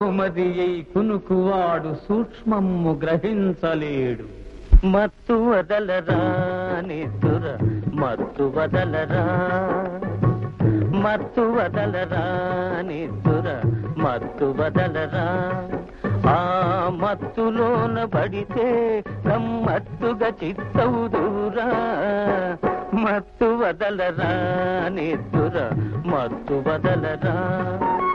మది అయి కునుకువాడు సూక్ష్మము గ్రహించలేడు. మత్తు వదలరా నిద్దుర మత్తు వదలరా, మత్తు వదలరా నిద్దుర మత్తు వదలరా. ఆ మత్తులోన పడితే గమ్మత్తుగా చిత్తవుదురా. మత్తు వదలరా నిద్దుర మత్తు వదలరా.